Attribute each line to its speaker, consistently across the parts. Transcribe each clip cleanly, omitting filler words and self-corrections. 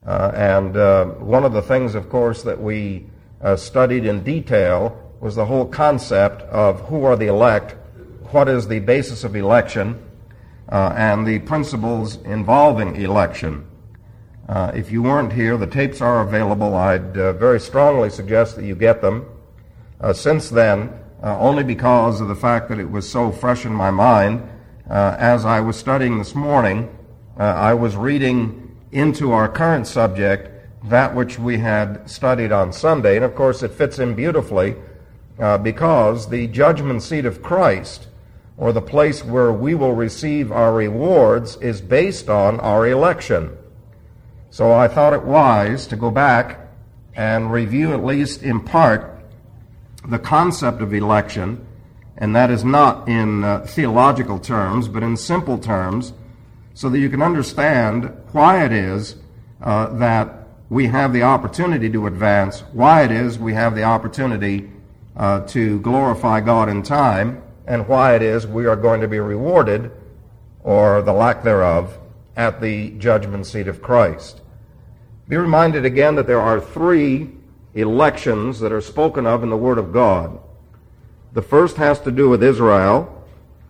Speaker 1: And one of the things, of course, that we studied in detail was the whole concept of who are the elect, what is the basis of election, and the principles involving election. If you weren't here, the tapes are available. I'd very strongly suggest that you get them. Since then, only because of the fact that it was so fresh in my mind, as I was studying this morning, I was reading into our current subject that which we had studied on Sunday. And of course, it fits in beautifully because the judgment seat of Christ, or the place where we will receive our rewards, is based on our election. So I thought it wise to go back and review, at least in part, the concept of election, and that is not in theological terms, but in simple terms, so that you can understand why it is that we have the opportunity to advance, why it is we have the opportunity to glorify God in time, and why it is we are going to be rewarded, or the lack thereof, at the judgment seat of Christ. Be reminded again that there are three elections that are spoken of in the Word of God. The first has to do with Israel.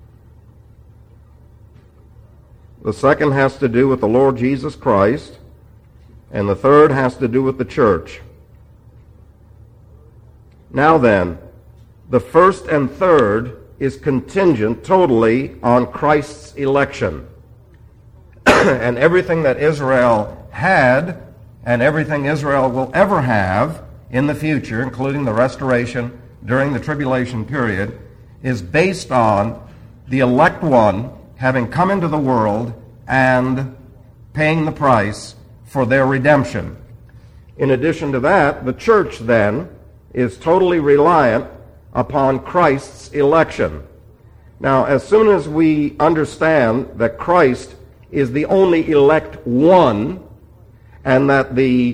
Speaker 1: The second has to do with the Lord Jesus Christ. And the third has to do with the church. Now then, the first and third is contingent totally on Christ's election. And everything that Israel had and everything Israel will ever have in the future, including the restoration during the tribulation period, is based on the elect one having come into the world and paying the price for their redemption. In addition to that, the church then is totally reliant upon Christ's election. Now, as soon as we understand that Christ is the only elect one, and that the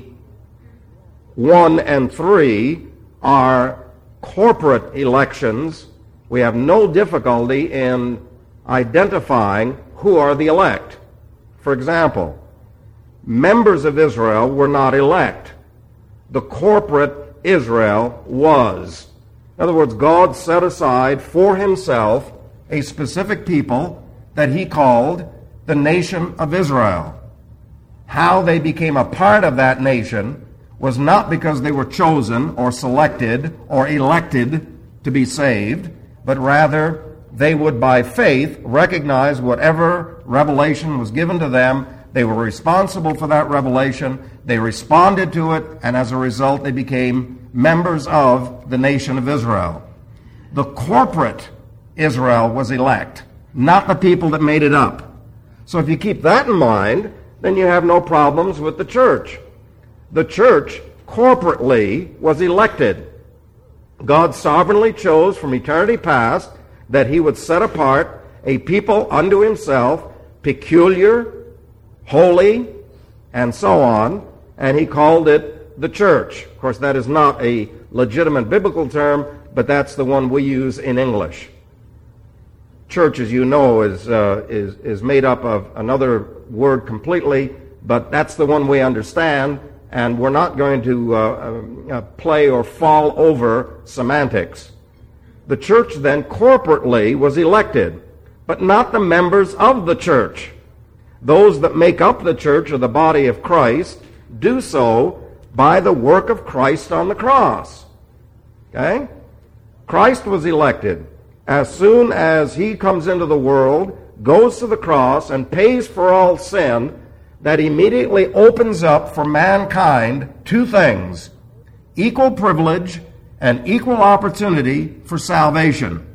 Speaker 1: 1 and 3 are corporate elections, we have no difficulty in identifying who are the elect. For example, members of Israel were not elect. The corporate Israel was. In other words, God set aside for himself a specific people that he called the nation of Israel. How they became a part of that nation was not because they were chosen or selected or elected to be saved, but rather they would by faith recognize whatever revelation was given to them. They were responsible for that revelation. They responded to it, and as a result they became members of the nation of Israel. The corporate Israel was elect, not the people that made it up. So if you keep that in mind, then you have no problems with the church. The church corporately was elected. God sovereignly chose from eternity past that he would set apart a people unto himself, peculiar, holy, and so on, and he called it the church. Of course, that is not a legitimate biblical term, but that's the one we use in English. Church, as you know, is made up of another word completely, but that's the one we understand, and we're not going to play or fall over semantics. The church then corporately was elected, but not the members of the church. Those that make up the church or the body of Christ do so by the work of Christ on the cross. Okay? Christ was elected. As soon as he comes into the world, goes to the cross, and pays for all sin, that immediately opens up for mankind two things: equal privilege and equal opportunity for salvation.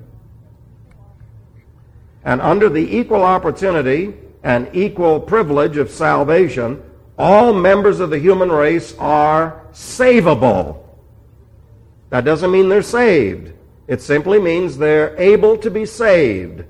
Speaker 1: And under the equal opportunity and equal privilege of salvation, all members of the human race are savable. That doesn't mean they're saved. It simply means they're able to be saved.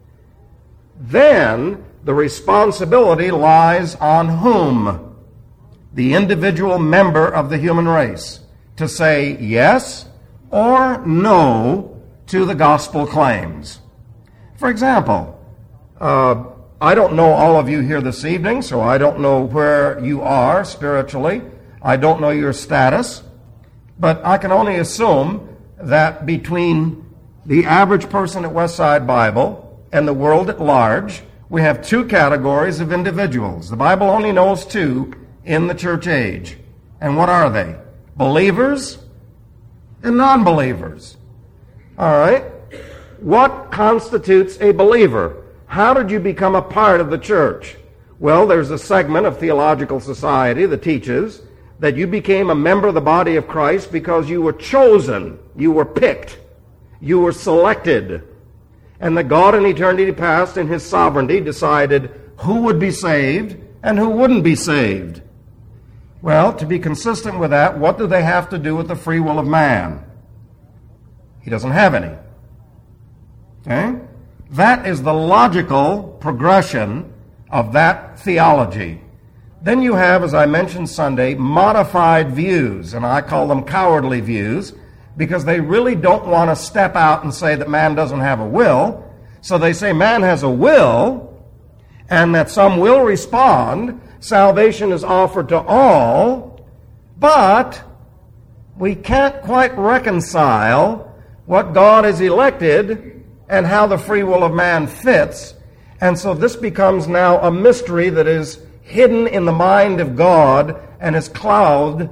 Speaker 1: Then the responsibility lies on whom? The individual member of the human race to say yes or no to the gospel claims. For example, I don't know all of you here this evening, so I don't know where you are spiritually. I don't know your status, but I can only assume that between the average person at Westside Bible and the world at large, we have two categories of individuals. The Bible only knows two in the church age. And what are they? Believers and non-believers. All right? What constitutes a believer? How did you become a part of the church? Well, there's a segment of Theological Society that teaches that you became a member of the body of Christ because you were chosen, you were picked, you were selected, and that God in eternity past in his sovereignty decided who would be saved and who wouldn't be saved. Well, to be consistent with that, what do they have to do with the free will of man? He doesn't have any. Okay? That is the logical progression of that theology. Then you have, as I mentioned Sunday, modified views, and I call them cowardly views, because they really don't want to step out and say that man doesn't have a will. So they say man has a will, and that some will respond. Salvation is offered to all, but we can't quite reconcile what God has elected and how the free will of man fits. And so this becomes now a mystery that is hidden in the mind of God and is clothed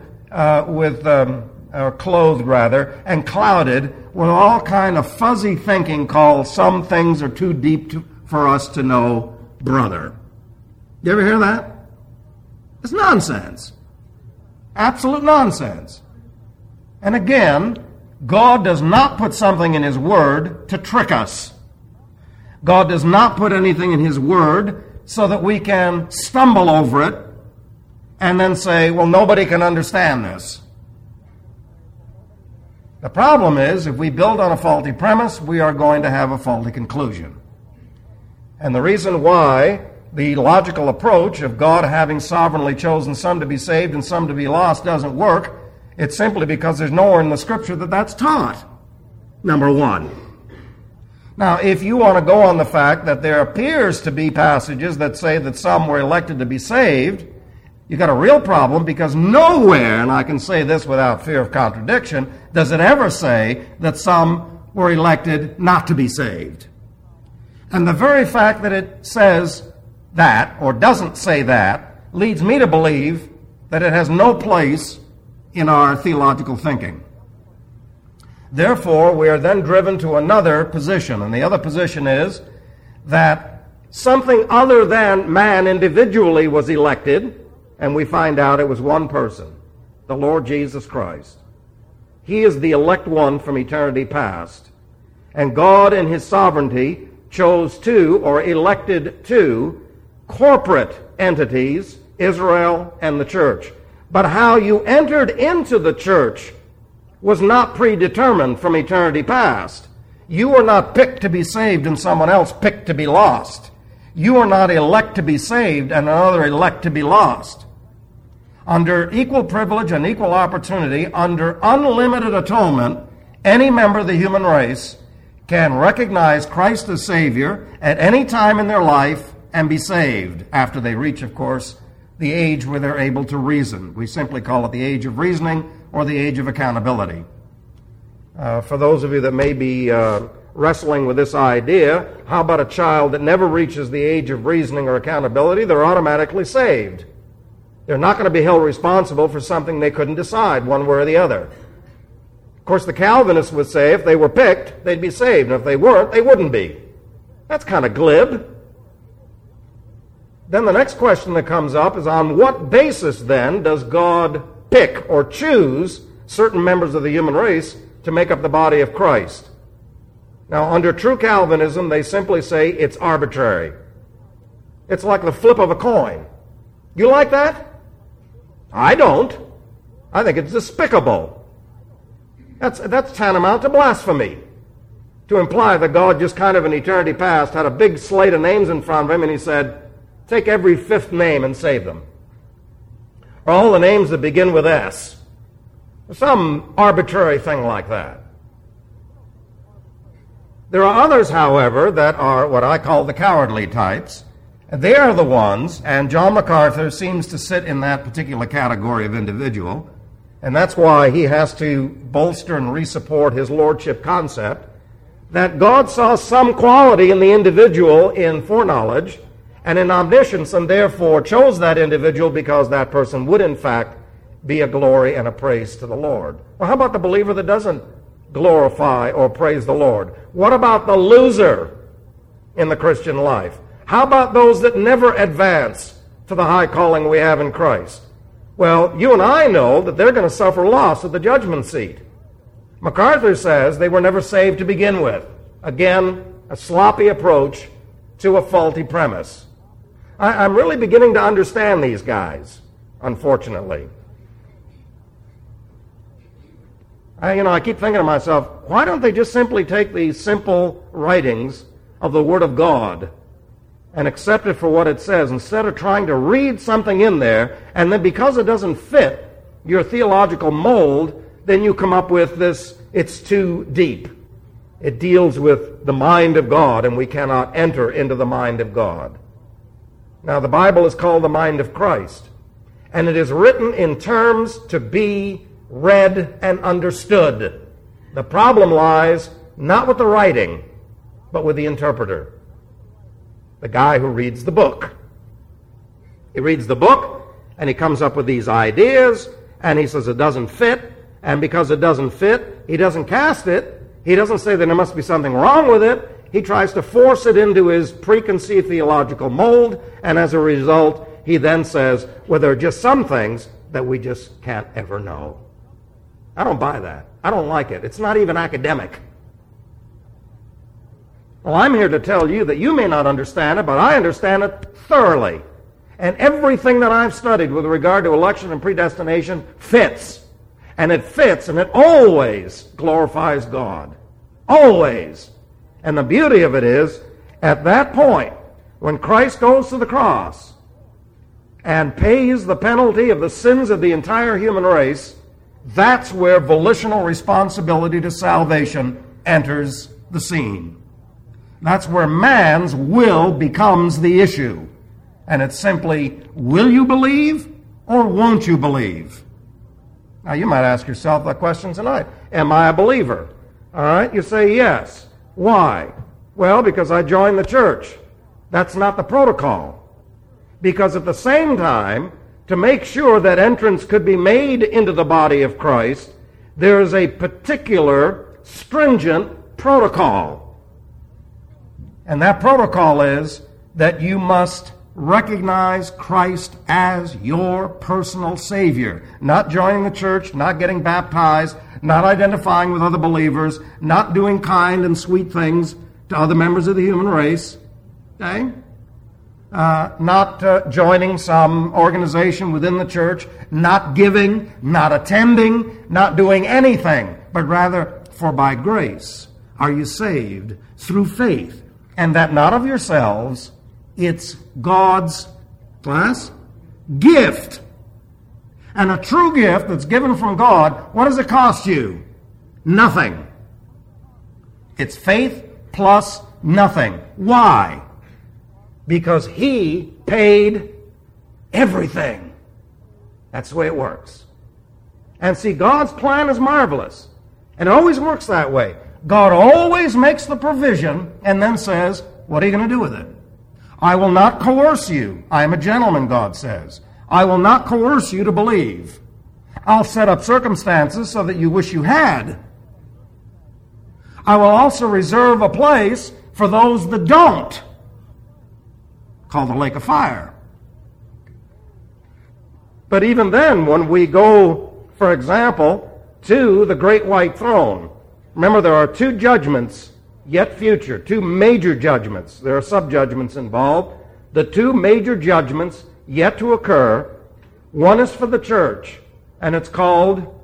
Speaker 1: and clouded with all kind of fuzzy thinking called some things are too deep for us to know, brother. You ever hear that? It's nonsense. Absolute nonsense. And again, God does not put something in his word to trick us. God does not put anything in his word so that we can stumble over it and then say, well, nobody can understand this. The problem is, if we build on a faulty premise, we are going to have a faulty conclusion. And the reason why the logical approach of God having sovereignly chosen some to be saved and some to be lost doesn't work, it's simply because there's nowhere in the Scripture that that's taught, number one. Now, if you want to go on the fact that there appears to be passages that say that some were elected to be saved, you've got a real problem, because nowhere, and I can say this without fear of contradiction, does it ever say that some were elected not to be saved. And the very fact that it says that, or doesn't say that, leads me to believe that it has no place in our theological thinking. Therefore, we are then driven to another position, and the other position is that something other than man individually was elected, and we find out it was one person, the Lord Jesus Christ. He is the elect one from eternity past, and God in his sovereignty chose two, or elected two, corporate entities, Israel and the church. But how you entered into the church was not predetermined from eternity past. You were not picked to be saved and someone else picked to be lost. You are not elect to be saved and another elect to be lost. Under equal privilege and equal opportunity, under unlimited atonement, any member of the human race can recognize Christ as Savior at any time in their life and be saved after they reach, of course, the age where they're able to reason. We simply call it the age of reasoning or the age of accountability. For those of you that may be wrestling with this idea, how about a child that never reaches the age of reasoning or accountability? They're automatically saved. They're not going to be held responsible for something they couldn't decide one way or the other. Of course, the Calvinists would say if they were picked, they'd be saved, and if they weren't, they wouldn't be. That's kind of glib. Then the next question that comes up is, on what basis then does God pick or choose certain members of the human race to make up the body of Christ? Now, under true Calvinism, they simply say it's arbitrary. It's like the flip of a coin. You like that? I don't. I think it's despicable. That's tantamount to blasphemy, to imply that God just kind of in eternity past had a big slate of names in front of him and he said, take every fifth name and save them. Or all the names that begin with S. Some arbitrary thing like that. There are others, however, that are what I call the cowardly types, They are the ones, and John MacArthur seems to sit in that particular category of individual, and that's why he has to bolster and resupport his lordship concept, that God saw some quality in the individual in foreknowledge and in omniscience, and therefore chose that individual because that person would in fact be a glory and a praise to the Lord. Well, how about the believer that doesn't glorify or praise the Lord? What about the loser in the Christian life? How about those that never advance to the high calling we have in Christ? Well, you and I know that they're going to suffer loss at the judgment seat. MacArthur says they were never saved to begin with. Again, a sloppy approach to a faulty premise. I'm really beginning to understand these guys, unfortunately. I keep thinking to myself, why don't they just simply take these simple writings of the Word of God and accept it for what it says, instead of trying to read something in there, and then because it doesn't fit your theological mold, then you come up with this, it's too deep. It deals with the mind of God, and we cannot enter into the mind of God. Now, the Bible is called the mind of Christ, and it is written in terms to be read and understood. The problem lies not with the writing, but with the interpreter, the guy who reads the book. He reads the book, and he comes up with these ideas, and he says it doesn't fit, and because it doesn't fit, he doesn't cast it. He doesn't say that there must be something wrong with it. He tries to force it into his preconceived theological mold, and as a result, he then says, well, there are just some things that we just can't ever know. I don't buy that. I don't like it. It's not even academic. Well, I'm here to tell you that you may not understand it, but I understand it thoroughly. And everything that I've studied with regard to election and predestination fits. And it fits, and it always glorifies God. Always. And the beauty of it is, at that point, when Christ goes to the cross and pays the penalty of the sins of the entire human race, that's where volitional responsibility to salvation enters the scene. That's where man's will becomes the issue. And it's simply, will you believe or won't you believe? Now, you might ask yourself that question tonight. Am I a believer? All right, you say yes. Why? Well, because I joined the church. That's not the protocol. Because at the same time, to make sure that entrance could be made into the body of Christ, there is a particular stringent protocol. And that protocol is that you must recognize Christ as your personal Savior. Not joining the church, not getting baptized, not identifying with other believers, not doing kind and sweet things to other members of the human race. Okay? Not joining some organization within the church, not giving, not attending, not doing anything, but rather, for by grace are you saved through faith, and that not of yourselves, it's God's gift. And a true gift that's given from God, what does it cost you? Nothing. It's faith plus nothing. Why? Because He paid everything. That's the way it works. And see, God's plan is marvelous. And it always works that way. God always makes the provision and then says, what are you going to do with it? I will not coerce you. I am a gentleman, God says. I will not coerce you to believe. I'll set up circumstances so that you wish you had. I will also reserve a place for those that don't, called the lake of fire. But even then, when we go, for example, to the great white throne, remember there are two judgments yet future, two major judgments. There are sub-judgments involved. The two major judgments yet to occur, one is for the church, and it's called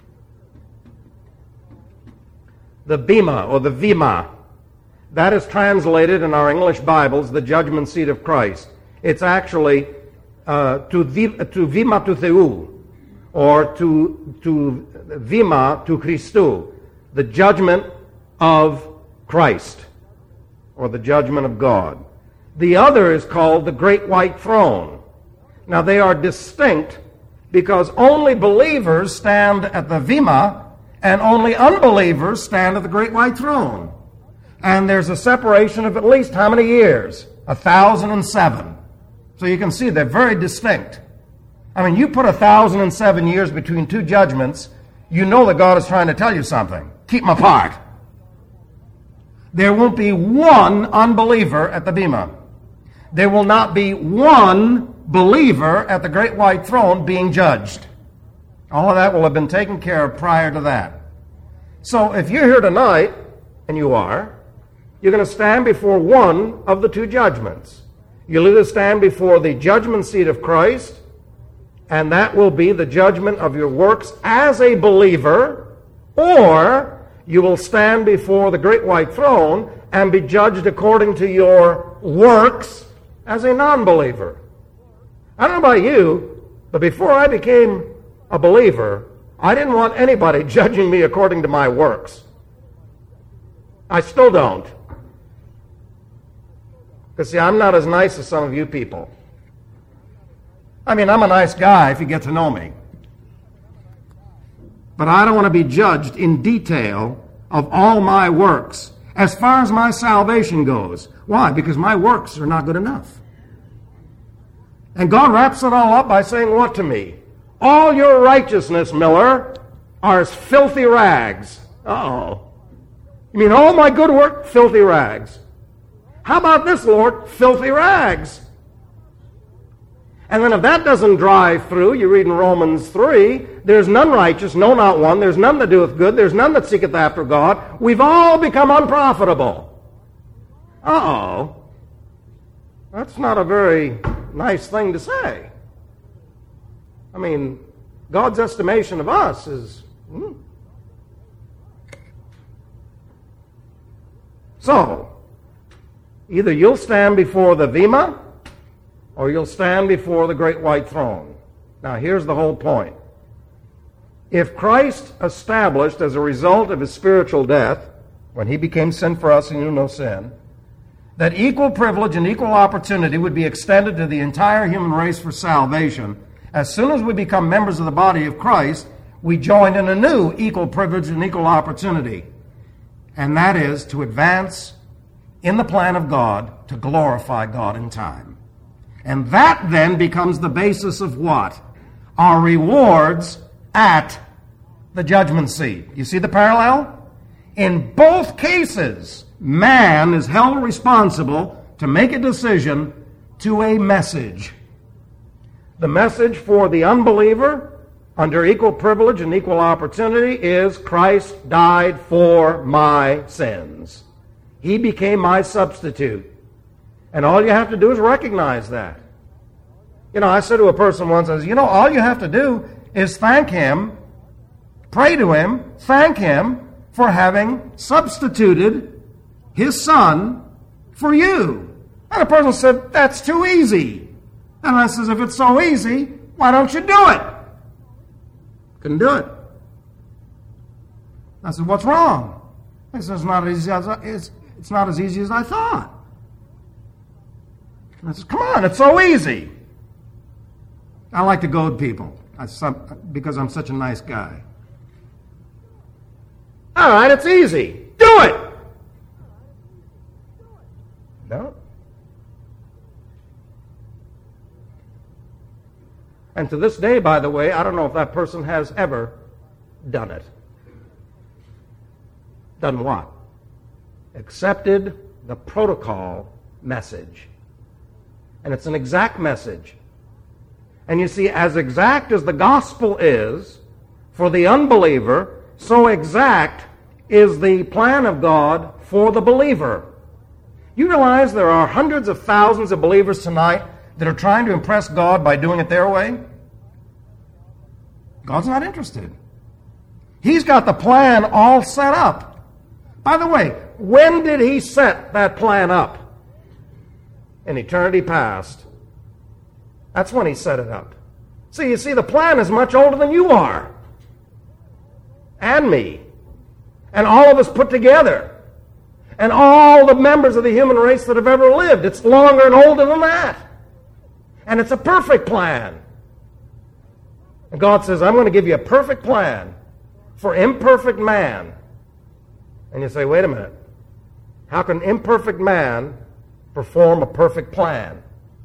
Speaker 1: the Bema, or the Vima. That is translated in our English Bibles, the judgment seat of Christ. It's actually to Vima to Theu, or to Vima to Christou, the judgment of Christ, or the judgment of God. The other is called the Great White Throne. Now they are distinct because only believers stand at the Bema and only unbelievers stand at the Great White Throne. And there's a separation of at least how many years? 1,007. So you can see they're very distinct. I mean, you put 1,007 years between two judgments, you know that God is trying to tell you something. Keep them apart. There won't be one unbeliever at the Bema. There will not be one believer at the Great White Throne being judged. All of that will have been taken care of prior to that. So if you're here tonight, and you are, you're going to stand before one of the two judgments. You'll either stand before the judgment seat of Christ, and that will be the judgment of your works as a believer, or you will stand before the Great White Throne and be judged according to your works as a non-believer. I don't know about you, but before I became a believer, I didn't want anybody judging me according to my works. I still don't. Because, see, I'm not as nice as some of you people. I mean, I'm a nice guy if you get to know me. But I don't want to be judged in detail of all my works as far as my salvation goes. Why? Because my works are not good enough. And God wraps it all up by saying what to me? All your righteousness, Miller, are as filthy rags. Uh-oh. You mean all my good work? Filthy rags. How about this, Lord? Filthy rags. And then if that doesn't drive through, you read in Romans 3, there's none righteous, no, not one. There's none that doeth good. There's none that seeketh after God. We've all become unprofitable. Uh-oh. That's not a very nice thing to say. I mean, God's estimation of us is... So, either you'll stand before the Bema, or you'll stand before the Great White Throne. Now, here's the whole point. If Christ established as a result of his spiritual death, when he became sin for us and knew no sin, that equal privilege and equal opportunity would be extended to the entire human race for salvation, as soon as we become members of the body of Christ, we join in a new equal privilege and equal opportunity. And that is to advance in the plan of God to glorify God in time. And that then becomes the basis of what? Our rewards at the judgment seat. You see the parallel? In both cases, man is held responsible to make a decision to a message. The message for the unbeliever under equal privilege and equal opportunity is Christ died for my sins. He became my substitute. And all you have to do is recognize that. You know, I said to a person once, I said, you know, all you have to do is thank him, pray to him, thank him for having substituted his son for you. And the person said, that's too easy. And I says, if it's so easy, why don't you do it? Couldn't do it. I said, what's wrong? He says, it's not as easy as I thought. And I said, come on, it's so easy. I like to goad people because I'm such a nice guy. All right, it's easy. Do it. No. And to this day, by the way, I don't know if that person has ever done it. Done what? Accepted the protocol message. And it's an exact message. And you see, as exact as the gospel is for the unbeliever, so exact is the plan of God for the believer. You realize there are hundreds of thousands of believers tonight that are trying to impress God by doing it their way? God's not interested. He's got the plan all set up. By the way, when did he set that plan up? In eternity past. That's when he set it up. See, you see, the plan is much older than you are. And me. And all of us put together. and all the members of the human race that have ever lived. It's longer and older than that. And it's a perfect plan. And God says, I'm going to give you a perfect plan for imperfect man. And you say, wait a minute. How can imperfect man perform a perfect plan?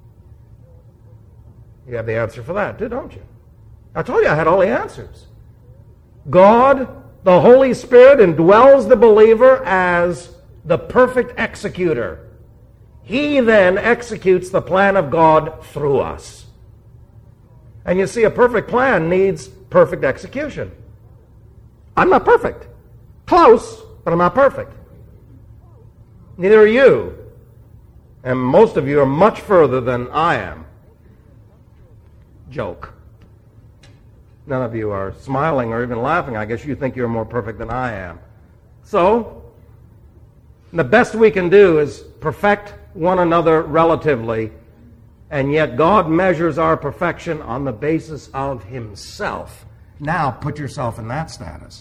Speaker 1: You have the answer for that, too, don't you? I told you I had all the answers. God, the Holy Spirit, indwells the believer as the perfect executor. He then executes the plan of God through us. And you see, a perfect plan needs perfect execution. I'm not perfect. Close, but I'm not perfect. Neither are you. And most of you are much further than I am. Joke. None of you are smiling or even laughing. I guess you think you're more perfect than I am. So, the best we can do is perfect one another relatively, and yet God measures our perfection on the basis of Himself. Now put yourself in that status.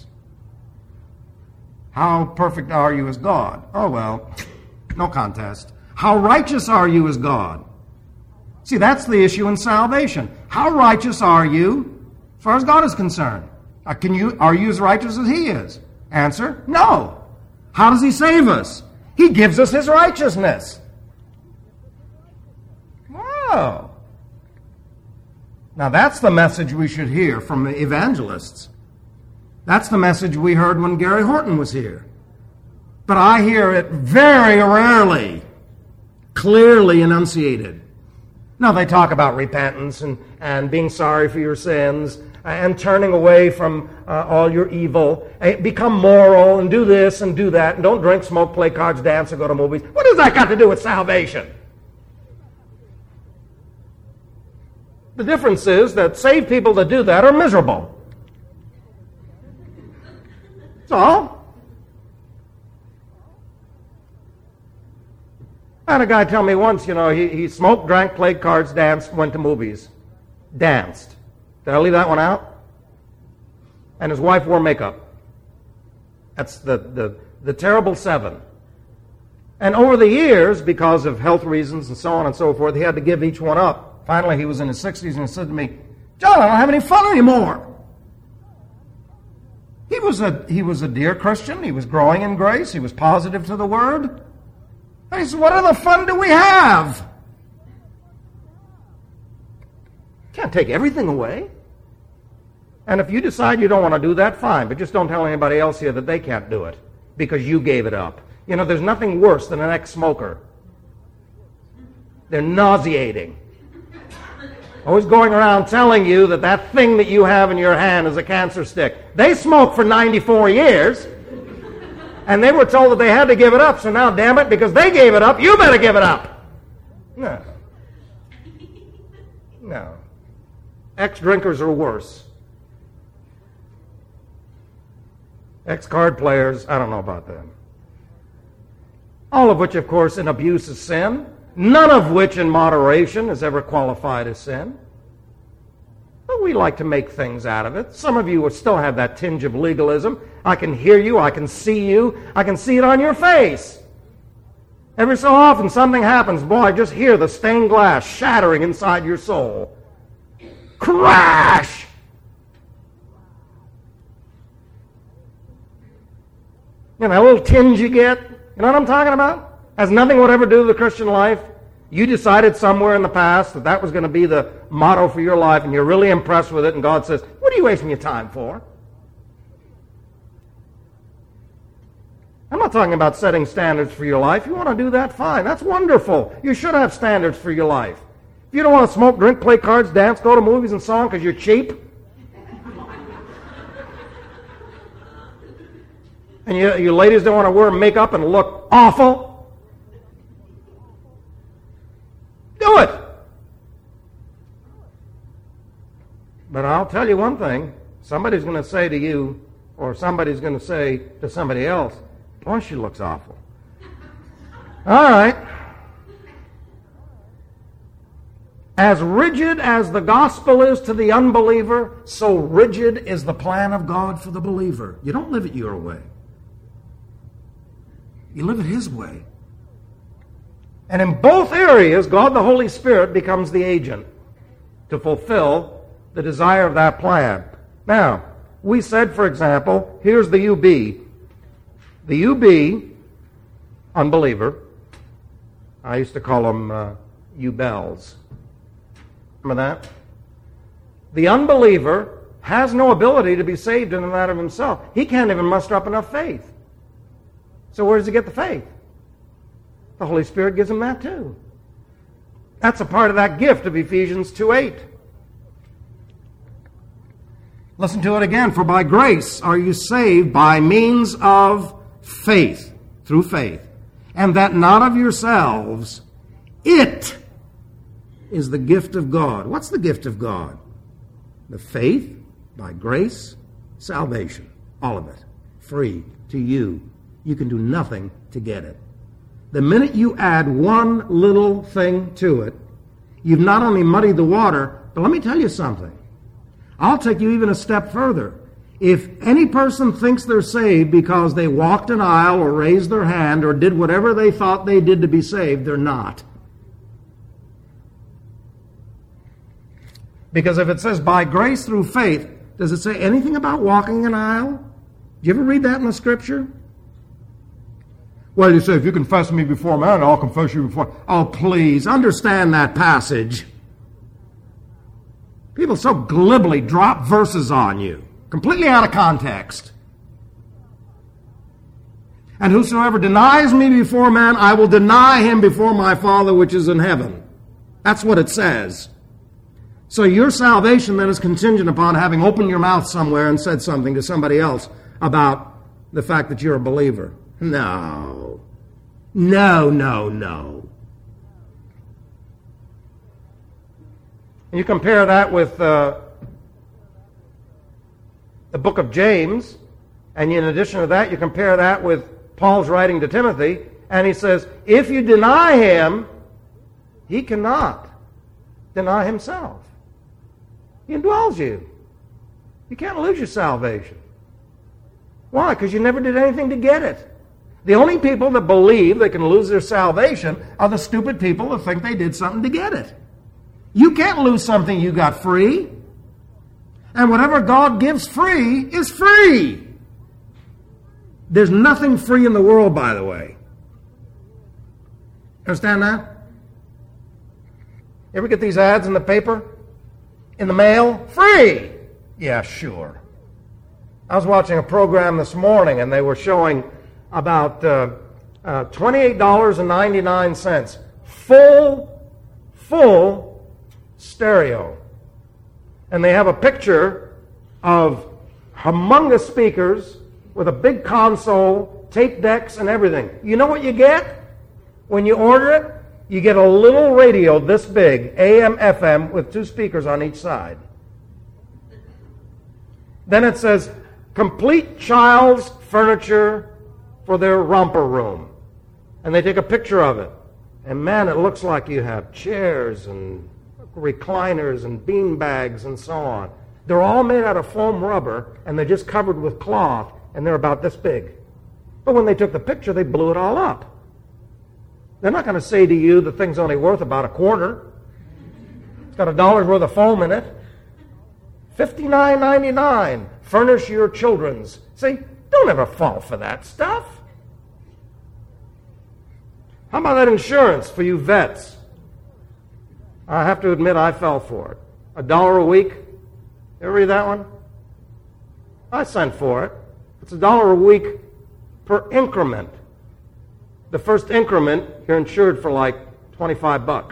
Speaker 1: How perfect are you as God? Oh, well, no contest. How righteous are you as God? See, that's the issue in salvation. How righteous are you as far as God is concerned? Are you as righteous as He is? Answer, no. How does He save us? He gives us His righteousness. Wow. Now that's the message we should hear from the evangelists. That's the message we heard when Gary Horton was here. But I hear it very rarely, clearly enunciated. Now they talk about repentance and being sorry for your sins and turning away from all your evil. Become moral and do this and do that. And don't drink, smoke, play cards, dance, or go to movies. What does that got to do with salvation? The difference is that saved people that do that are miserable. That's all. I had a guy tell me once, he smoked, drank, played cards, danced, went to movies. Danced. Did I leave that one out? And his wife wore makeup. That's the terrible seven. And over the years, because of health reasons and so on and so forth, he had to give each one up. Finally, he was in his 60s and he said to me, John, I don't have any fun anymore. He was a dear Christian. He was growing in grace. He was positive to the Word. And he said, what other fun do we have? Can't take everything away. And if you decide you don't want to do that, fine. But just don't tell anybody else here that they can't do it because you gave it up. There's nothing worse than an ex-smoker. They're nauseating. Always going around telling you that thing that you have in your hand is a cancer stick. They smoked for 94 years. And they were told that they had to give it up, so now, damn it, because they gave it up, you better give it up. No. No. Ex-drinkers are worse. Ex-card players, I don't know about them. All of which, of course, in abuse is sin. None of which in moderation is ever qualified as sin. But we like to make things out of it. Some of you will still have that tinge of legalism. I can hear you. I can see you. I can see it on your face. Every so often something happens. Boy, I just hear the stained glass shattering inside your soul. Crash! That little tinge you get. You know what I'm talking about? Has nothing whatever to do with the Christian life. You decided somewhere in the past that was going to be the motto for your life, and you're really impressed with it, and God says, what are you wasting your time for? I'm not talking about setting standards for your life. You want to do that, fine. That's wonderful. You should have standards for your life. If you don't want to smoke, drink, play cards, dance, go to movies and so on because you're cheap, and you ladies don't want to wear makeup and look awful, do it. But I'll tell you one thing. Somebody's going to say to you, or somebody's going to say to somebody else, boy, she looks awful. All right. As rigid as the gospel is to the unbeliever, so rigid is the plan of God for the believer. You don't live it your way. You live it His way. And in both areas, God the Holy Spirit becomes the agent to fulfill the desire of that plan. Now, we said, for example, here's the UB. The UB, unbeliever, I used to call them U-bells. Remember that? The unbeliever has no ability to be saved in and out of himself. He can't even muster up enough faith. So where does he get the faith? The Holy Spirit gives him that too. That's a part of that gift of Ephesians 2:8. Listen to it again. For by grace are you saved by means of faith, through faith, and that not of yourselves. It is the gift of God. What's the gift of God? The faith, by grace, salvation. All of it. Free to you. You can do nothing to get it. The minute you add one little thing to it, you've not only muddied the water, but let me tell you something. I'll take you even a step further. If any person thinks they're saved because they walked an aisle or raised their hand or did whatever they thought they did to be saved, they're not. Because if it says by grace through faith, does it say anything about walking an aisle? Do you ever read that in the Scripture? Well, you say, if you confess me before man, I'll confess you before. Oh, please, understand that passage. People so glibly drop verses on you, completely out of context. And whosoever denies me before man, I will deny him before my Father which is in heaven. That's what it says. So your salvation then is contingent upon having opened your mouth somewhere and said something to somebody else about the fact that you're a believer. No. No, no, no. And you compare that with the book of James, and in addition to that, you compare that with Paul's writing to Timothy, and he says, if you deny him, he cannot deny himself. He indwells you. You can't lose your salvation. Why? Because you never did anything to get it. The only people that believe they can lose their salvation are the stupid people that think they did something to get it. You can't lose something you got free. And whatever God gives free is free. There's nothing free in the world, by the way. Understand that? Ever get these ads in the paper? In the mail? Free! Yeah, sure. I was watching a program this morning, and they were showing about $28.99 full stereo. And they have a picture of humongous speakers with a big console, tape decks, and everything. You know what you get when you order it? You get a little radio this big, AM, FM, with 2 speakers on each side. Then it says, complete child's furniture for their romper room. And they take a picture of it. And man, it looks like you have chairs and recliners and bean bags and so on. They're all made out of foam rubber, and they're just covered with cloth, and they're about this big. But when they took the picture, they blew it all up. They're not going to say to you the thing's only worth about a quarter. It's got $1 worth of foam in it. $59.99. Furnish your children's. See, don't ever fall for that stuff. How about that insurance for you vets? I have to admit I fell for it. $1 a week. Ever read that one? I signed for it. It's $1 a week per increment. The first increment, you're insured for like $25.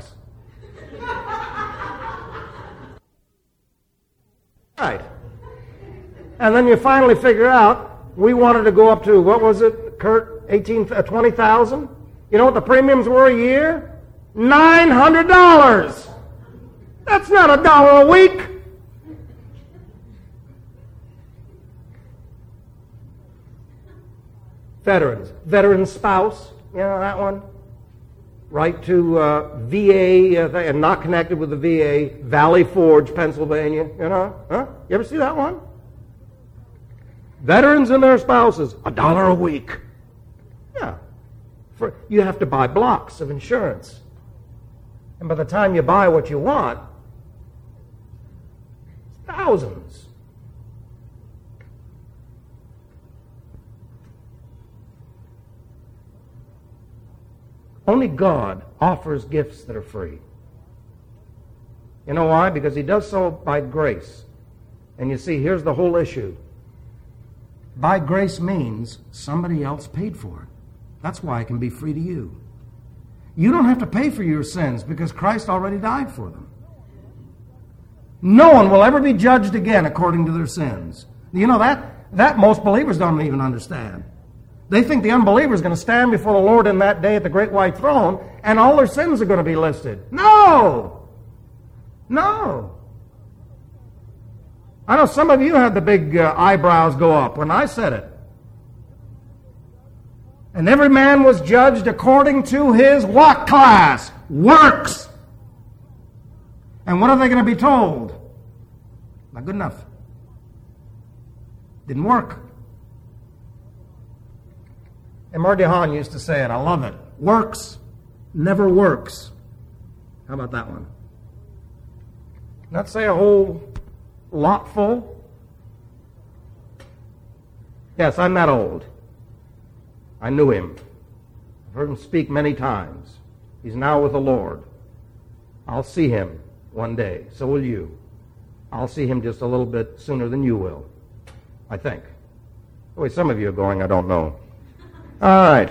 Speaker 1: Right. And then you finally figure out, we wanted to go up to, what was it, Kurt? 20,000? You know what the premiums were a year? $900. That's not $1 a week. Veterans. Veteran spouse. You know that one? Right to VA, and not connected with the VA, Valley Forge, Pennsylvania. You know? Huh? You ever see that one? Veterans and their spouses, $1 a week. Yeah. You have to buy blocks of insurance. And by the time you buy what you want, it's thousands. Only God offers gifts that are free. You know why? Because He does so by grace. And you see, here's the whole issue. By grace means somebody else paid for it. That's why it can be free to you. You don't have to pay for your sins because Christ already died for them. No one will ever be judged again according to their sins. You know that most believers don't even understand. They think the unbeliever is going to stand before the Lord in that day at the great white throne and all their sins are going to be listed. No! No! I know some of you had the big eyebrows go up when I said it. And every man was judged according to his what class? Works. And what are they going to be told? Not good enough. Didn't work. And Marty Hahn used to say it. I love it. Works never works. How about that one? Not say a whole lot full. Yes, I'm that old. I knew him. I've heard him speak many times. He's now with the Lord. I'll see him one day. So will you. I'll see him just a little bit sooner than you will, I think. The way some of you are going, I don't know. All right.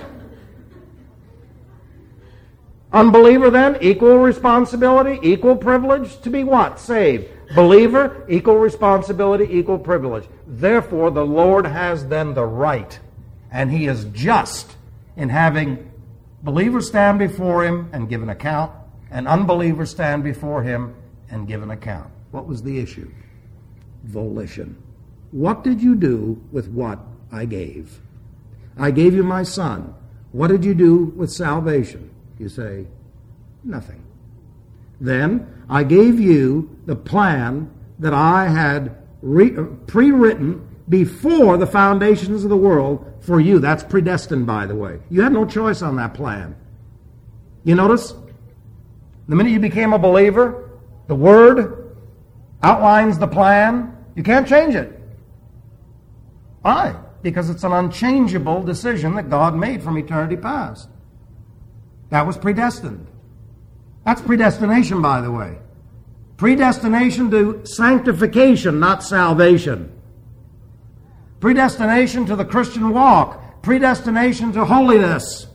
Speaker 1: Unbeliever then, equal responsibility, equal privilege to be what? Saved. Believer, equal responsibility, equal privilege. Therefore, the Lord has then the right, and He is just in having believers stand before Him and give an account, and unbelievers stand before Him and give an account. What was the issue? Volition. What did you do with what I gave? I gave you my Son. What did you do with salvation? You say, nothing. Then I gave you the plan that I had pre-written before the foundations of the world for you. That's predestined, by the way. You had no choice on that plan. You notice? The minute you became a believer, the Word outlines the plan. You can't change it. Why? Because it's an unchangeable decision that God made from eternity past. That was predestined. That's predestination, by the way. Predestination to sanctification, not salvation. Predestination to the Christian walk. Predestination to holiness.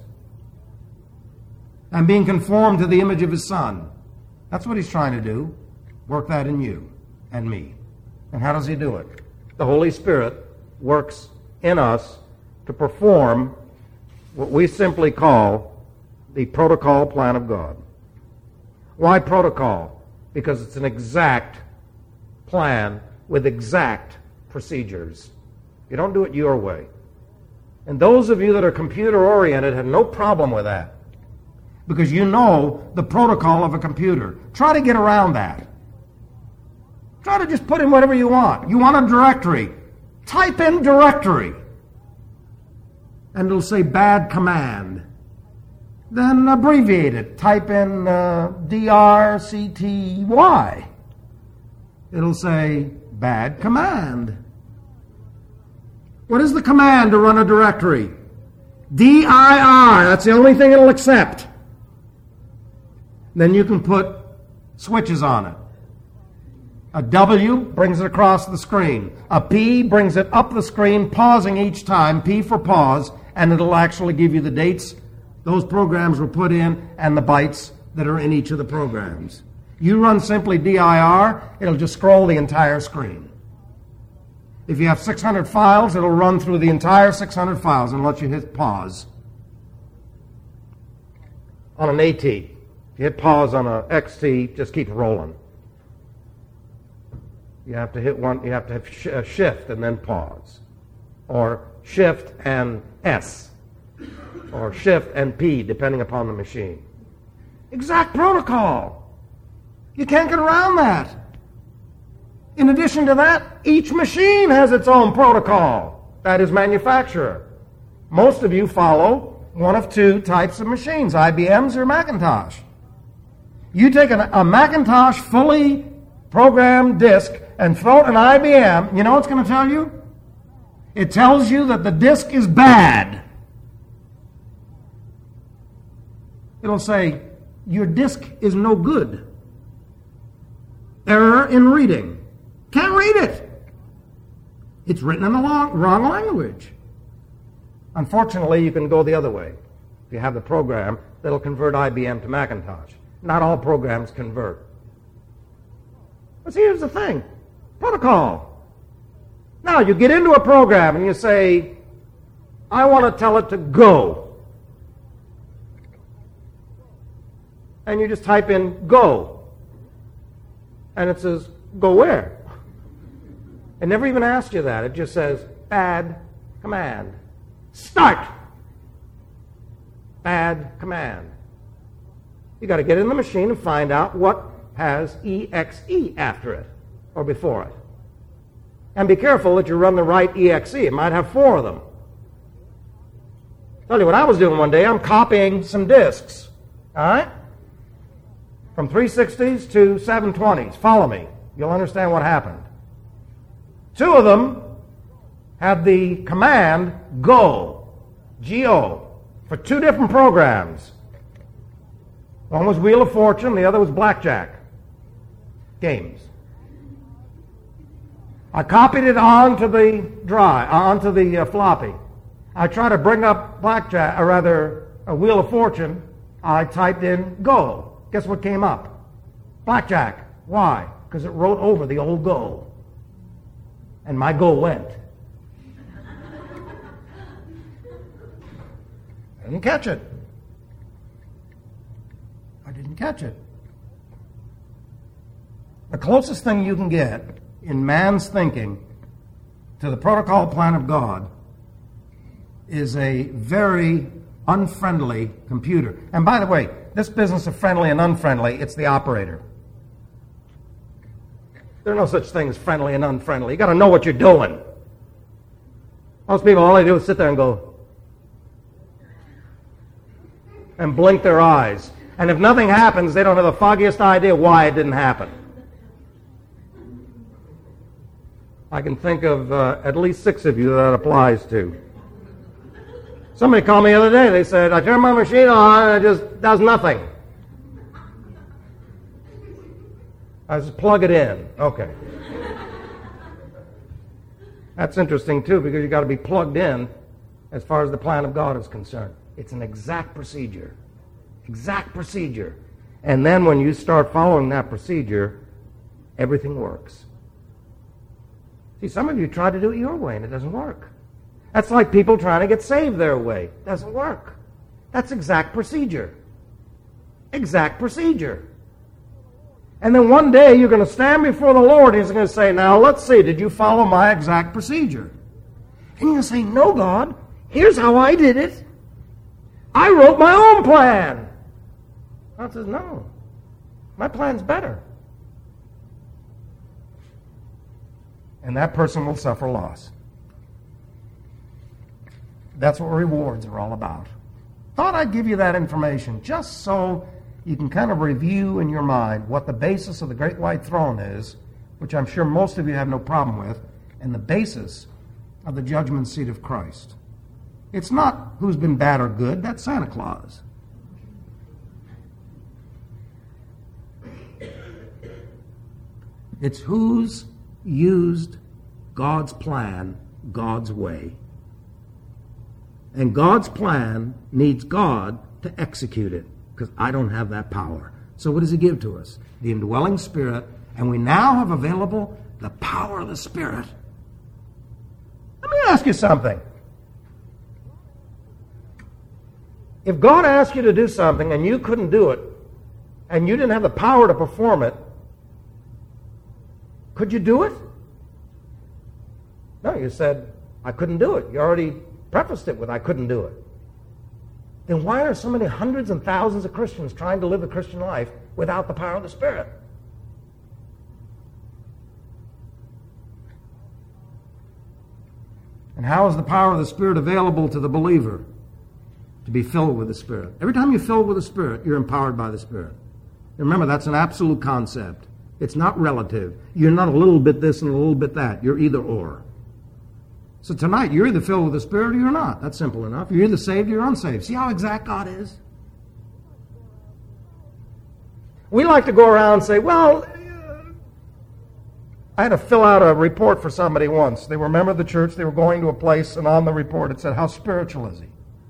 Speaker 1: And being conformed to the image of His Son. That's what He's trying to do. Work that in you and me. And how does He do it? The Holy Spirit works in us to perform what we simply call the protocol plan of God. Why protocol? Because it's an exact plan with exact procedures. You don't do it your way. And those of you that are computer-oriented have no problem with that. Because you know the protocol of a computer. Try to get around that. Try to just put in whatever you want. You want a directory. Type in directory. And it'll say bad command. Then abbreviate it. Type in DRCTY. It'll say bad command. What is the command to run a directory? DIR. That's the only thing it'll accept. Then you can put switches on it. A W brings it across the screen. A P brings it up the screen, pausing each time, P for pause, and it'll actually give you the dates those programs were put in and the bytes that are in each of the programs. You run simply DIR, it'll just scroll the entire screen. If you have 600 files, it'll run through the entire 600 files and let you hit pause. On an AT, if you hit pause on a XT, just keep rolling. You have to hit one, you have to have shift and then pause. Or shift and S. Or shift and P, depending upon the machine. Exact protocol. You can't get around that. In addition to that, each machine has its own protocol. That is manufacturer. Most of you follow one of two types of machines, IBM's or Macintosh. You take a Macintosh fully programmed disk and throw it in an IBM, you know what it's going to tell you? It tells you that the disk is bad. It'll say, your disk is no good. Error in reading. Can't read it. It's written in the wrong language. Unfortunately, you can go the other way. If you have the program that'll convert IBM to Macintosh. Not all programs convert. But see, here's the thing. Protocol. Now, you get into a program and you say, I want to tell it to go. And you just type in go. And it says, go where? It never even asks you that. It just says, bad command. Start. Bad command. You got to get in the machine and find out what has EXE after it or before it. And be careful that you run the right EXE. It might have 4 of them. Tell you what I was doing one day. I'm copying some disks. All right? From 360s to 720s. Follow me. You'll understand what happened. 2 of them had the command go, G-O, for 2 different programs. One was Wheel of Fortune, the other was Blackjack games. I copied it onto the floppy. I tried to bring up Blackjack, or rather, a Wheel of Fortune. I typed in go. Guess what came up? Blackjack. Why? Because it wrote over the old go. And my go went. I didn't catch it. The closest thing you can get in man's thinking to the protocol plan of God is a very unfriendly computer. And by the way, this business of friendly and unfriendly, it's the operator. There are no such thing as friendly and unfriendly. You got to know what you're doing. Most people, all they do is sit there and go and blink their eyes. And if nothing happens, they don't have the foggiest idea why it didn't happen. I can think of at least 6 of you that applies to. Somebody called me the other day. They said, I turn my machine on and it just does nothing. I just plug it in. Okay. That's interesting, too, because you've got to be plugged in as far as the plan of God is concerned. It's an exact procedure. Exact procedure. And then when you start following that procedure, everything works. See, some of you try to do it your way, and it doesn't work. That's like people trying to get saved their way. It doesn't work. That's exact procedure. Exact procedure. And then one day you're going to stand before the Lord and He's going to say, now let's see, did you follow my exact procedure? And you're going to say, no, God, here's how I did it. I wrote my own plan. God says, no, my plan's better. And that person will suffer loss. That's what rewards are all about. Thought I'd give you that information just so you can kind of review in your mind what the basis of the Great White Throne is, which I'm sure most of you have no problem with, and the basis of the judgment seat of Christ. It's not who's been bad or good, that's Santa Claus. It's who's used God's plan God's way. And God's plan needs God to execute it, because I don't have that power. So what does He give to us? The indwelling Spirit, and we now have available the power of the Spirit. Let me ask you something. If God asked you to do something and you couldn't do it, and you didn't have the power to perform it, could you do it? No, you said, I couldn't do it. You already prefaced it with, I couldn't do it. Then why are so many hundreds and thousands of Christians trying to live the Christian life without the power of the Spirit? And how is the power of the Spirit available to the believer?
Speaker 2: to be filled with the Spirit. Every time you're filled with the Spirit, you're empowered by the Spirit. And remember, that's an absolute concept. It's not relative. You're not a little bit this and a little bit that. You're either or. So tonight, you're either filled with the Spirit or you're not. That's simple enough. You're either saved or you're unsaved. See how exact God is? We like to go around and say, well, I had to fill out a report for somebody once. They were a member of the church. They were going to a place, and on the report it said, how spiritual is he?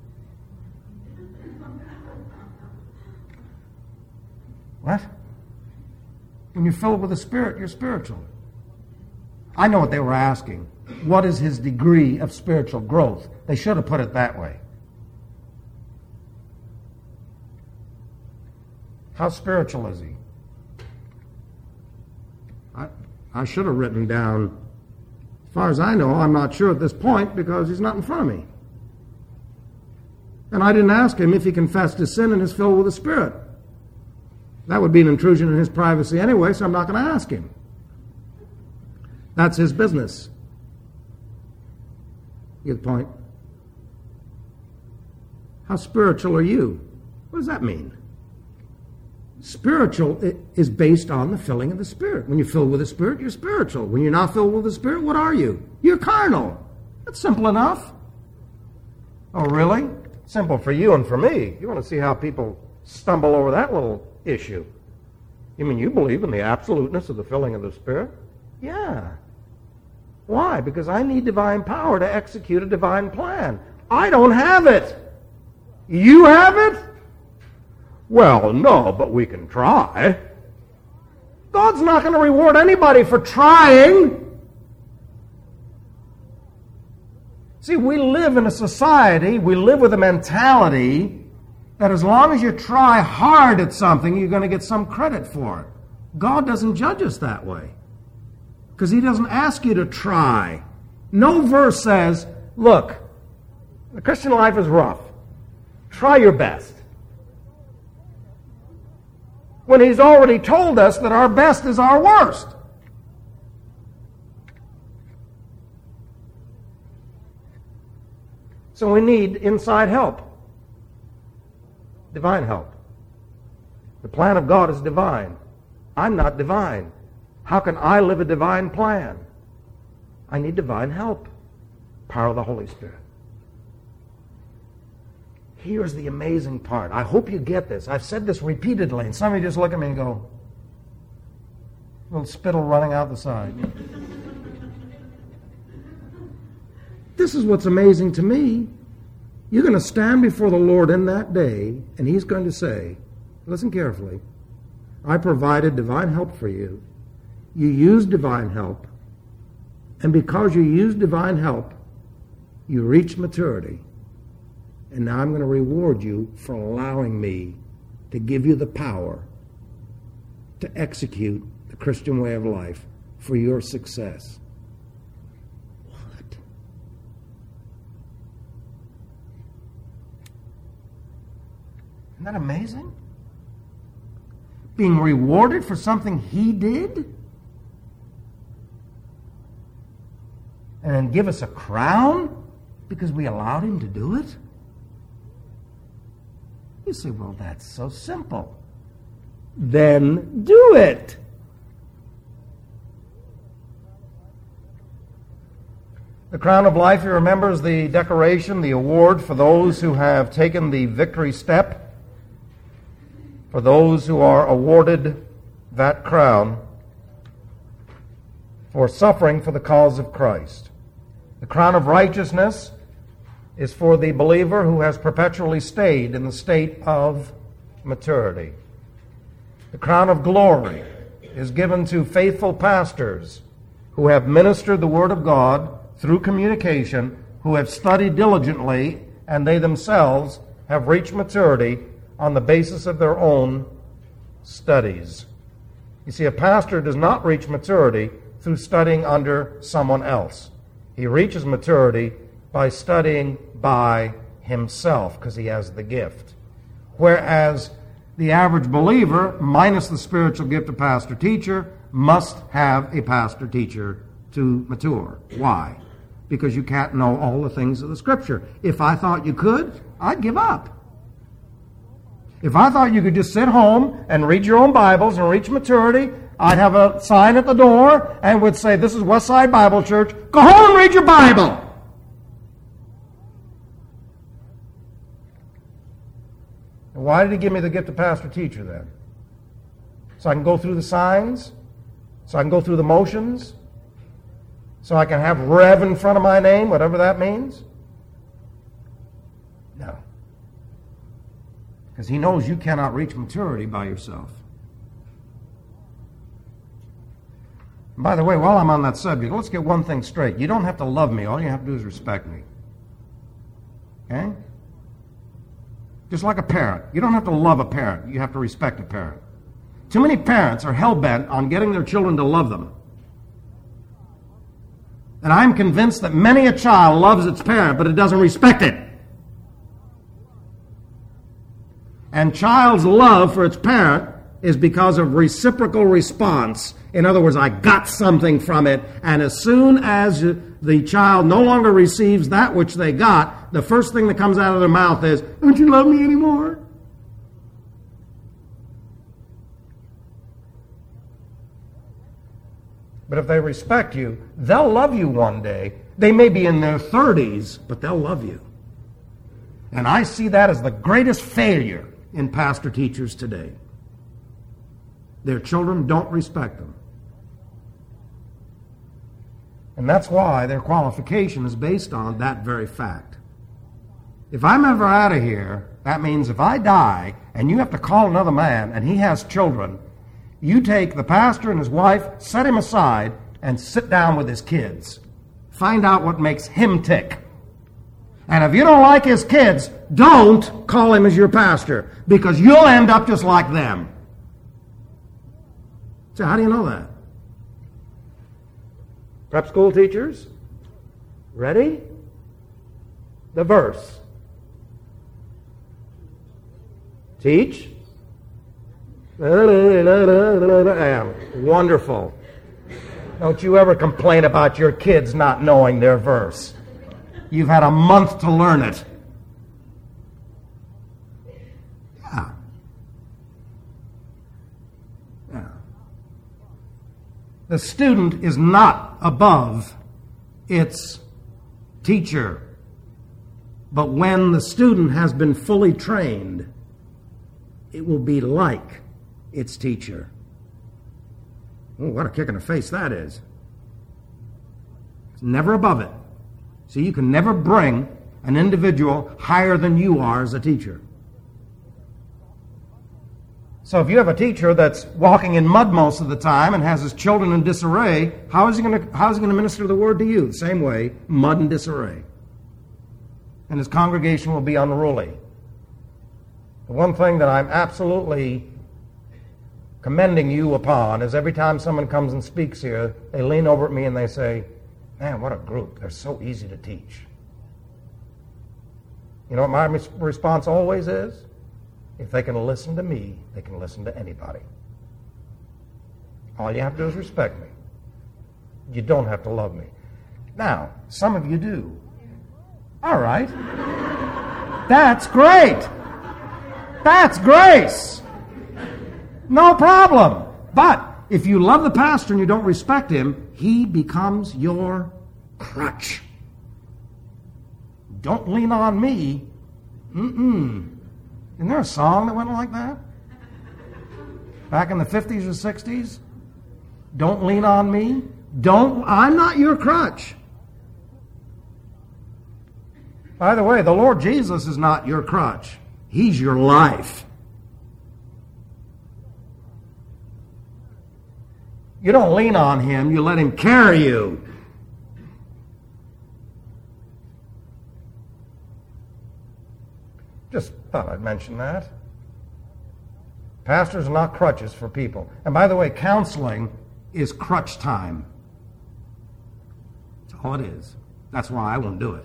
Speaker 2: What? When you're filled with the Spirit, you're spiritual. I know what they were asking. What is his degree of spiritual growth? They should have put it that way. How spiritual is he? I should have written down, as far as I know, I'm not sure at this point because he's not in front of me. And I didn't ask him if he confessed his sin and is filled with the Spirit. That would be an intrusion in his privacy anyway, so I'm not going to ask him. That's his business. You get the point? How spiritual are you? What does that mean? Spiritual is based on the filling of the Spirit. When you're filled with the Spirit, you're spiritual. When you're not filled with the Spirit, what are you? You're carnal. That's simple enough. Oh, really? Simple for you and for me. You want to see how people stumble over that little issue. You mean you believe in the absoluteness of the filling of the Spirit? Yeah. Why? Because I need divine power to execute a divine plan. I don't have it. You have it? Well, no, but we can try. God's not going to reward anybody for trying. See, we live in a society, we live with a mentality that as long as you try hard at something, you're going to get some credit for it. God doesn't judge us that way. Because he doesn't ask you to try. No verse says, look, the Christian life is rough. Try your best. When he's already told us that our best is our worst. So we need inside help. Divine help. The plan of God is divine. I'm not divine. How can I live a divine plan? I need divine help. Power of the Holy Spirit. Here's the amazing part. I hope you get this. I've said this repeatedly, and some of you just look at me and go, little spittle running out the side. This is what's amazing to me. You're going to stand before the Lord in that day, and he's going to say, listen carefully, I provided divine help for you. You used divine help, and because you used divine help, you reached maturity. And now I'm going to reward you for allowing me to give you the power to execute the Christian way of life for your success. What? Isn't that amazing? Being rewarded for something he did? And then give us a crown because we allowed him to do it? You say, well, that's so simple. Then do it. The crown of life, you remember, is the decoration, the award for those who have taken the victory step, for those who are awarded that crown for suffering for the cause of Christ. The crown of righteousness is for the believer who has perpetually stayed in the state of maturity. The crown of glory is given to faithful pastors who have ministered the Word of God through communication, who have studied diligently, and they themselves have reached maturity on the basis of their own studies. You see, a pastor does not reach maturity through studying under someone else. He reaches maturity by studying by himself, because he has the gift. Whereas the average believer, minus the spiritual gift of pastor-teacher, must have a pastor-teacher to mature. Why? because you can't know all the things of the Scripture. If I thought you could, I'd give up. If I thought you could just sit home and read your own Bibles and reach maturity, I'd have a sign at the door and would say, "This is Westside Bible Church. Go home and read your Bible." And why did he give me the gift of pastor-teacher then? So I can go through the signs? So I can go through the motions? So I can have Rev in front of my name, whatever that means? No. Because he knows you cannot reach maturity by yourself. And by the way, while I'm on that subject, let's get one thing straight. You don't have to love me. All you have to do is respect me. Okay? Just like a parent. You don't have to love a parent. You have to respect a parent. Too many parents are hell-bent on getting their children to love them. And I'm convinced that many a child loves its parent, but it doesn't respect it. And child's love for its parent is because of reciprocal response. In other words, I got something from it, and as soon as the child no longer receives that which they got, the first thing that comes out of their mouth is, "Don't you love me anymore?" But if they respect you, they'll love you one day. They may be in their 30s, but they'll love you. And I see that as the greatest failure in pastor teachers today. Their children don't respect them. And that's why their qualification is based on that very fact. If I'm ever out of here, that means if I die and you have to call another man and he has children, you take the pastor and his wife, set him aside, and sit down with his kids. Find out what makes him tick. And if you don't like his kids, don't call him as your pastor, because you'll end up just like them. So how do you know that? Prep school teachers, ready? The verse. Teach. Wonderful. Don't you ever complain about your kids not knowing their verse. You've had a month to learn it. Yeah. Yeah. The student is not above its teacher. But when the student has been fully trained, it will be like its teacher. Oh, what a kick in the face that is. It's never above it. See, you can never bring an individual higher than you are as a teacher. So if you have a teacher that's walking in mud most of the time and has his children in disarray, how is he going to minister the word to you? The same way, mud and disarray. And his congregation will be unruly. The one thing that I'm absolutely commending you upon is every time someone comes and speaks here, they lean over at me and they say, "Man, what a group. They're so easy to teach." You know what my response always is? If they can listen to me, they can listen to anybody. All you have to do is respect me. You don't have to love me. Now, some of you do. All right. That's great. That's grace. No problem. But if you love the pastor and you don't respect him, he becomes your crutch. Don't lean on me. Isn't there a song that went like that? Back in the 50s or 60s? Don't lean on me. I'm not your crutch. By the way, the Lord Jesus is not your crutch. He's your life. You don't lean on him, you let him carry you. Just thought I'd mention that. Pastors are not crutches for people. And by the way, counseling is crutch time. That's all it is. That's why I won't do it.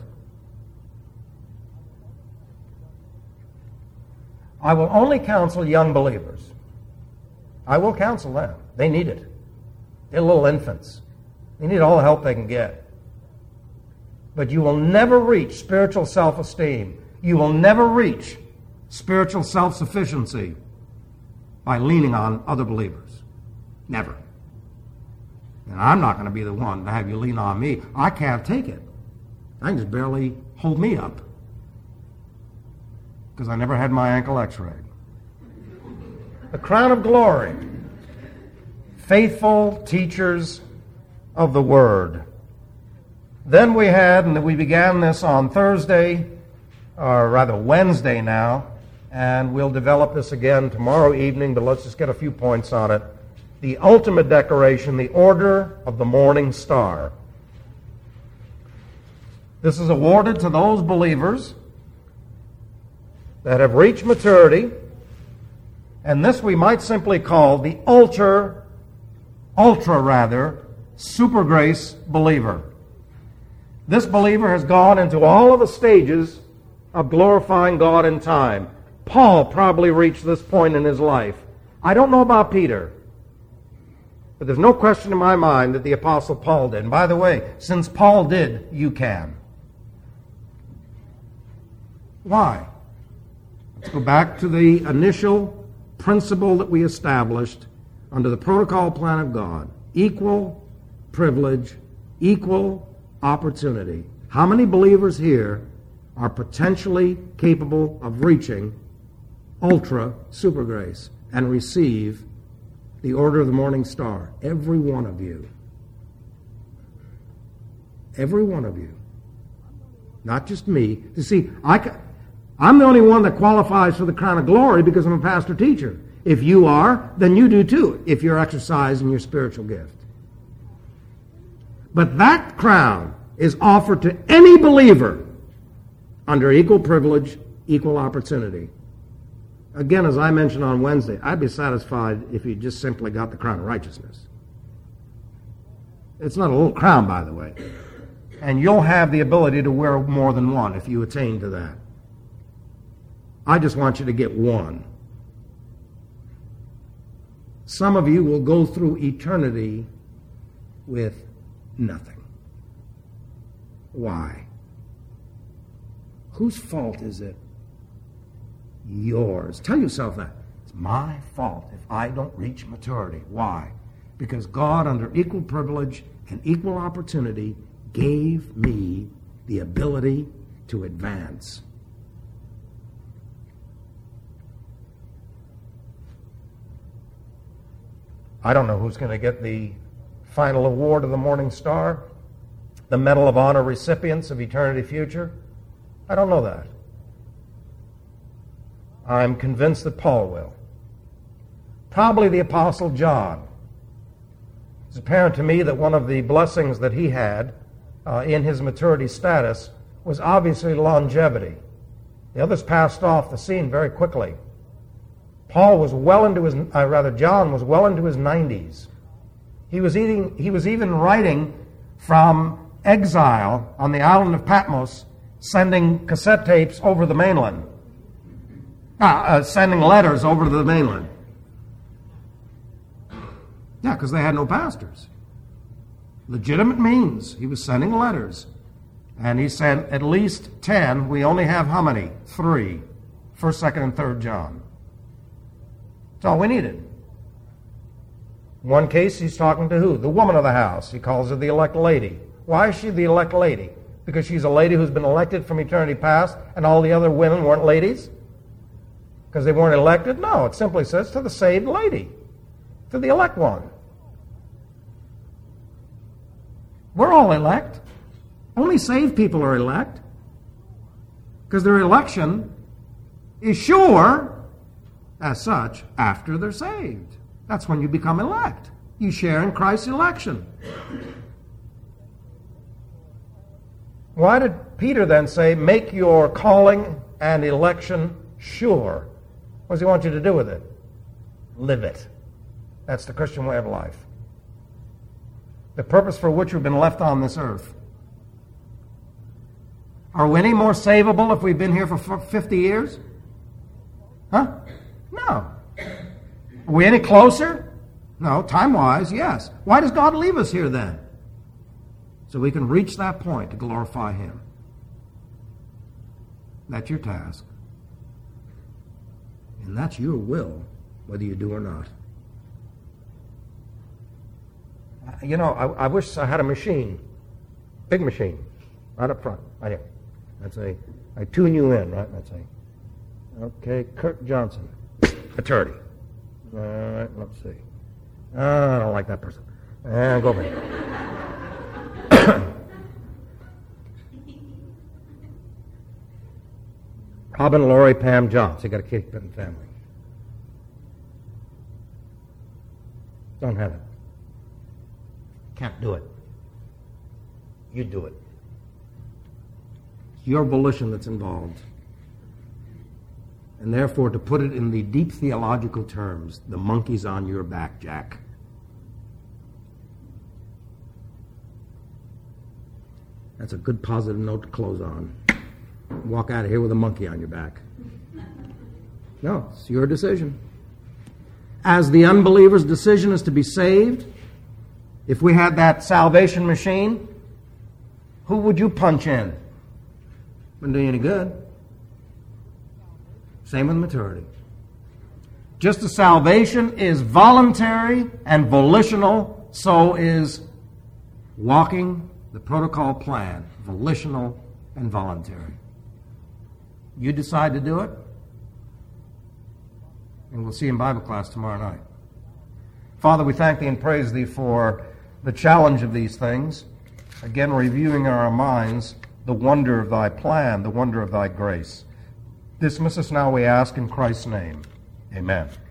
Speaker 2: I will only counsel young believers. I will counsel them. They need it. They're little infants. They need all the help they can get. But you will never reach spiritual self-esteem. You will never reach spiritual self-sufficiency by leaning on other believers. Never. And I'm not going to be the one to have you lean on me. I can't take it. I can just barely hold me up because I never had my ankle x-rayed. The crown of glory. Faithful teachers of the Word. Then we had, and we began this on Thursday, or rather Wednesday now, and we'll develop this again tomorrow evening, but let's just get a few points on it. The ultimate decoration, the Order of the Morning Star. This is awarded to those believers that have reached maturity, and this we might simply call the ultra super grace believer. This believer has gone into all of the stages of glorifying God in time. Paul probably reached this point in his life. I don't know about Peter, but there's no question in my mind that the Apostle Paul did. And by the way, since Paul did, you can. Why? Let's go back to the initial principle that we established under the protocol plan of God. Equal privilege, equal opportunity. How many believers here are potentially capable of reaching ultra super grace and receive the Order of the Morning Star? Every one of you. Every one of you. Not just me. You see, I'm the only one that qualifies for the crown of glory because I'm a pastor teacher. If you are, then you do too, if you're exercising your spiritual gift. But that crown is offered to any believer under equal privilege, equal opportunity. Again, as I mentioned on Wednesday, I'd be satisfied if you just simply got the crown of righteousness. It's not a little crown, by the way. And you'll have the ability to wear more than one if you attain to that. I just want you to get one. Some of you will go through eternity with nothing. Why? Whose fault is it? Yours. Tell yourself that. It's my fault if I don't reach maturity. Why? Because God, under equal privilege and equal opportunity, gave me the ability to advance. I don't know who's going to get the final award of the Morning Star, the Medal of Honor recipients of eternity future. I don't know that. I'm convinced that Paul will. Probably the Apostle John. It's apparent to me that one of the blessings that he had in his maturity status was obviously longevity. The others passed off the scene very quickly. John was well into his 90s. He was even writing from exile on the island of Patmos, sending cassette tapes over the mainland. Sending letters over to the mainland. Yeah, because they had no pastors. Legitimate means. He was sending letters. And he sent at least 10. We only have how many? 3. 1st, 2nd, and 3rd John. That's all we needed. One case, he's talking to who? The woman of the house. He calls her the elect lady. Why is she the elect lady? Because she's a lady who's been elected from eternity past, and all the other women weren't ladies? Because they weren't elected? No, it simply says to the saved lady, to the elect one. We're all elect. Only saved people are elect. Because their election is sure, as such, after they're saved. That's when you become elect. You share in Christ's election. Why did Peter then say, make your calling and election sure? What does he want you to do with it? Live it. That's the Christian way of life. The purpose for which we've been left on this earth. Are we any more savable if we've been here for 50 years? Huh? No. Are we any closer? No. Time-wise, yes. Why does God leave us here then? so we can reach that point to glorify Him. That's your task. And that's your will, whether you do or not. You know, I wish I had a machine, big machine, right up front, right here. I'd say, I tune you in, right? I'd say, okay, Kirk Johnson, attorney. All right, let's see. I don't like that person. Go over here. Robin, Lori, Pam, John. So you got to keep it in family. Don't have it. Can't do it. You do it. It's your volition that's involved. And therefore, to put it in the deep theological terms, the monkey's on your back, Jack. That's a good positive note to close on. Walk out of here with a monkey on your back. No, it's your decision. As the unbeliever's decision is to be saved, if we had that salvation machine, who would you punch in? Wouldn't do you any good. Same with maturity. Just as salvation is voluntary and volitional, so is walking the protocol plan, volitional and voluntary. You decide to do it, and we'll see you in Bible class tomorrow night. Father, we thank Thee and praise Thee for the challenge of these things. Again, reviewing in our minds the wonder of Thy plan, the wonder of Thy grace. Dismiss us now, we ask, in Christ's name. Amen.